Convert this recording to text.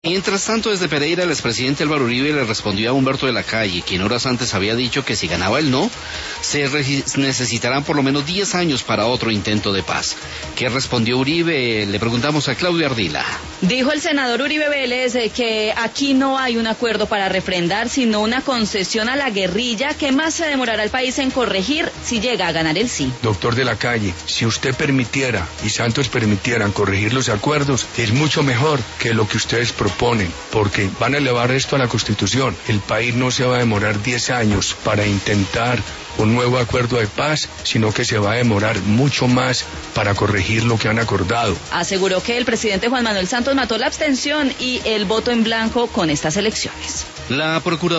Mientras tanto, desde Pereira, el expresidente Álvaro Uribe le respondió a Humberto de la Calle, quien horas antes había dicho que si ganaba el no, se necesitarán por lo menos 10 años para otro intento de paz. ¿Qué respondió Uribe? Le preguntamos a Claudia Ardila. Dijo el senador Uribe Vélez que aquí no hay un acuerdo para refrendar, sino una concesión a la guerrilla que más se demorará el país en corregir si llega a ganar el sí. Doctor de la Calle, si usted permitiera y Santos permitieran corregir los acuerdos, es mucho mejor que lo que ustedes proponen, porque van a elevar esto a la Constitución. El país no se va a demorar 10 años para intentar un nuevo acuerdo de paz, sino que se va a demorar mucho más para corregir lo que han acordado. Aseguró que el presidente Juan Manuel Santos mató la abstención y el voto en blanco con estas elecciones. La procuradora